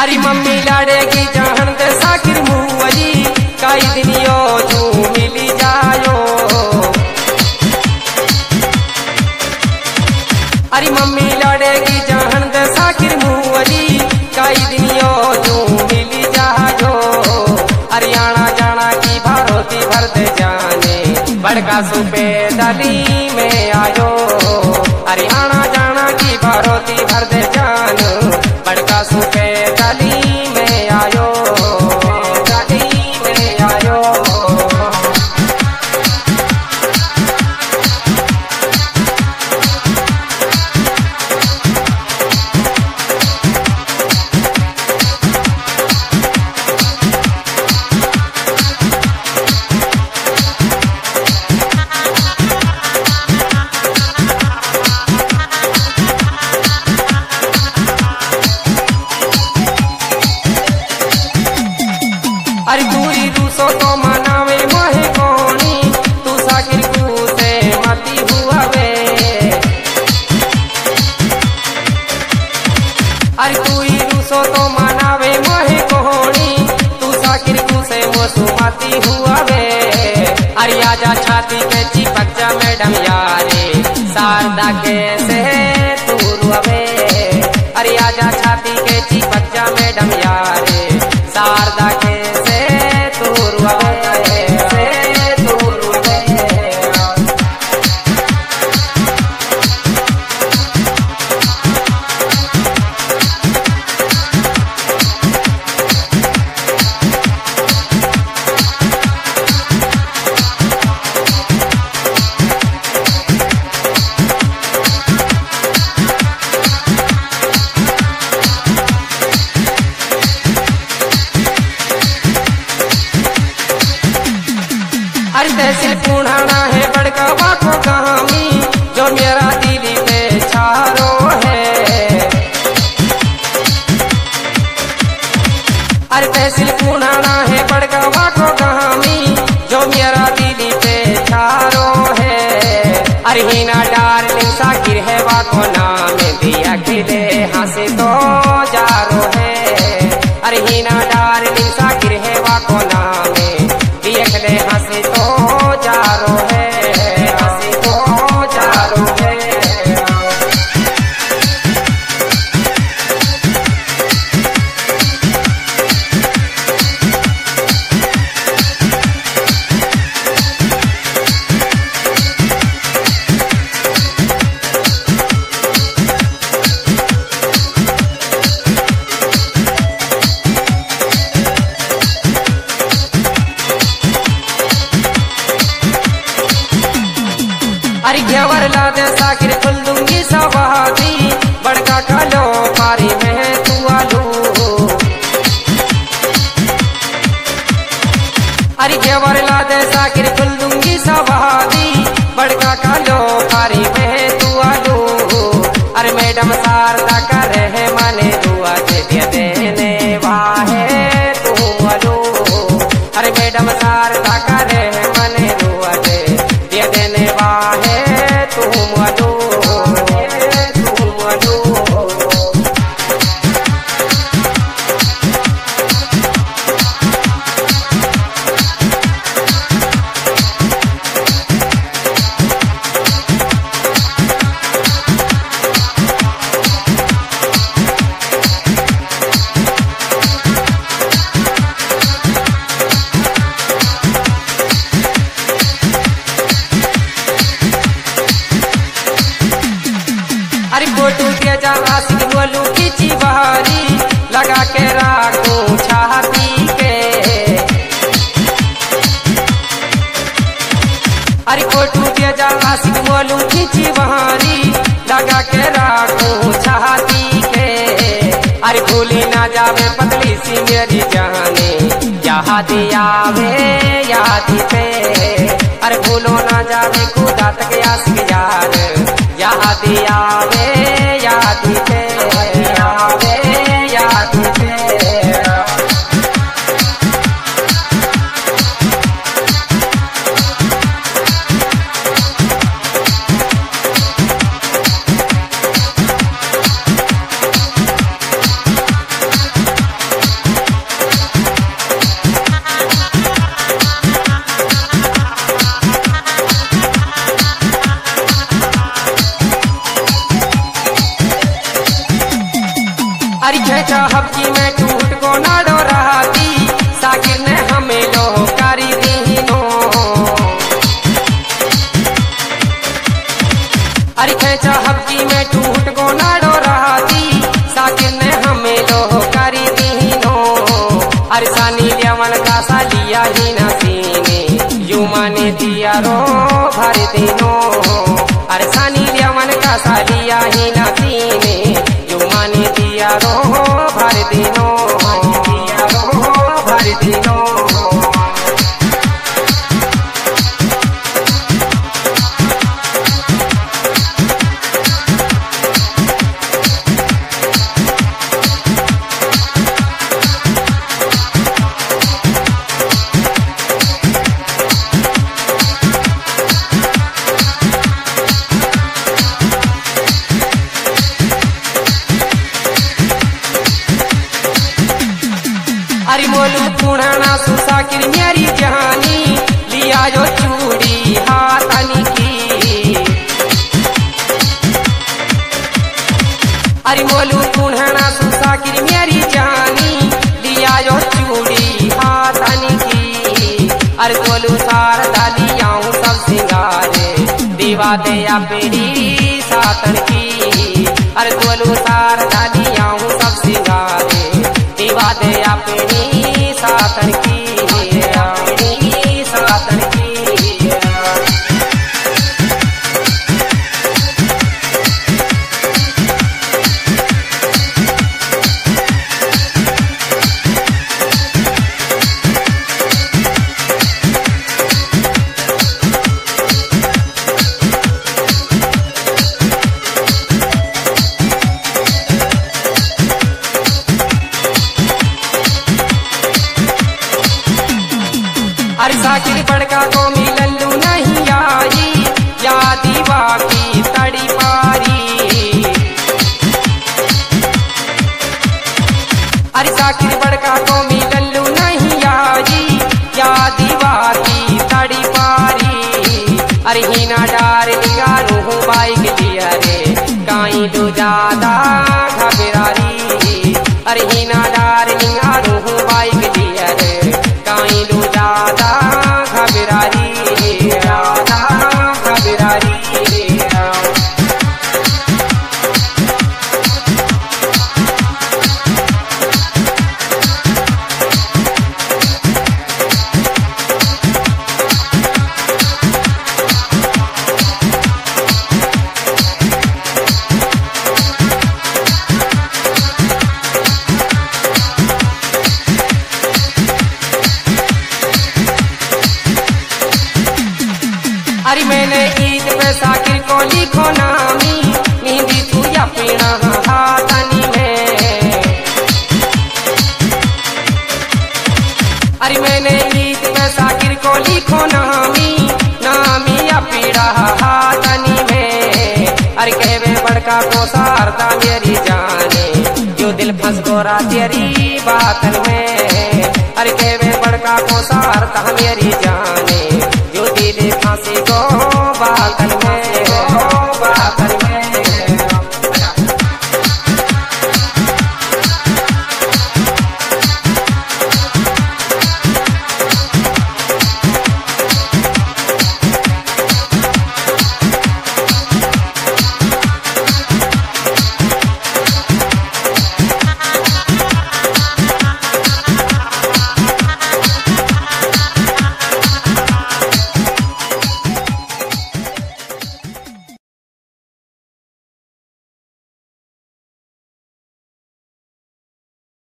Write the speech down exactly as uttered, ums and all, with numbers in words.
अरे मम्मी लड़ेगी जहन दे साकिर मुअली कई दिनियो जू मिली जायो। अरे मम्मी लड़ेगी जहन दे साकिर मुअली कई दिनियो जू मिली जायो। अरे आना जाना की भारोती भर दे जाने बड़का सुपे दली में आयो। अरे आना जाना की भारोती भर दे जान बड़का सुपे दली में आयो। दली में आयो। अरे दूरी रूसो तो मनावे मोहे कोनी तू साकिर कू से मती हुआ वे। अरे दूरी रूसो तो मनावे मोहे कोनी तू साकिर कू से मोसु मती हुआ वे। अरे आजा छाती के चिपक जा मैडम यारे शारदा के से तू रुआवे। अरे आजा छाती के चिपक जा मैडम यारे शारदा के अरे तहसील पुराना है बड़का बाको कहानी जो मेरा दिली पे छारो है। अरे तहसील पुराना है बड़का बाको कहानी जो मेरा दिली पे छारो है। अरे हिना डार्लिंग साकिर है बाको नाम दिया खिले हंसे तो जारो है। अरे हिना डार्लिंग साकिर है बाको नाम दिया खिले हंसे तो जारो है। हंसी तो जारो है। अरे घेवर ला दे साकिर खुल दूंगी सवादी बड़का खालो पारी में तू आलू। अरे घेवर ला दे साकिर खुल दूंगी सवादी बड़का खालो पारी में तू आलू। अरे मैडम शारदा करे है माने दुआ दे देने वाहे तू आलू। अरे मैडम शारदा करे है माने दुआ दे देने वाहे तुम अलो तुम अलो। अरे फोटू के जा आशिक बोलू खींची बहारी लगा के राखूं छाती के। अरे फोटू के जा आशिक बोलू खींची बहारी लगा के राखूं छाती के। अरे भूली ना जावे पतली सी मेरी जाने याद आवे याद पे। अरे भूलो ना जावे खुदा तक आशिक यार याद आवे याद पे। आवे याद पे। अरे खेचा हबकी में टूट को ना डो रहाती साकिर ने हमें लो कारी दीनो। अरे खेचा हबकी में टूट को ना डो रहाती साकिर ने हमें लो कारी दीनो। अरे सानी लियावन का सालिया ही ना सीने यू माने दिया रो भर दिनो। अरे सानी लियावन का सालिया ही ना सीने यू माने दिया रो भर दिनो। दिया रो भर दिनो। अरे मोलू पुराना सुसाकिर मेरी जहानी लिया जो चूड़ी हाथानी की। अरे मोलू पुराना सुसाकिर मेरी जहानी लिया जो चूड़ी हाथानी की। अरे बोलू सार डाली आऊं सब सिंगारे दीवा दया पेड़ी सातन की। अरे बोलू सार डाली आऊं सब सिंगारे दीवा दया पेड़ी सातन की। पेड़ी सातन की। अरे साकिर बड़का को मिलल्लू नहीं आई या दीवा की तड़ी पारी। अरे साकिर बड़का को मिलल्लू नहीं आई या दीवा की तड़ी पारी। अरे हीना डार निगारू हूँ बाइक दिया रे काई दो ज्यादा घबरारी। अरे हीना डार निगारू हूँ बाइक दिया रे काई दो ज्यादा घबरारी। ज्यादा घबरारी। अरे मैंने ईद पे साकिर को लिखो नामी नींदी तू या पीना हाथानी में। अरे मैंने ईद पे साकिर को लिखो नामी नामी या पीड़ा हाथानी में। अरे कहवे बड़का को सारदा मेरी जाने जो दिल फंस गोरा तेरी बातन में। अरे कहवे बड़का को सारदा मेरी जाने जो दिल फांसी को बातन में। बातन में।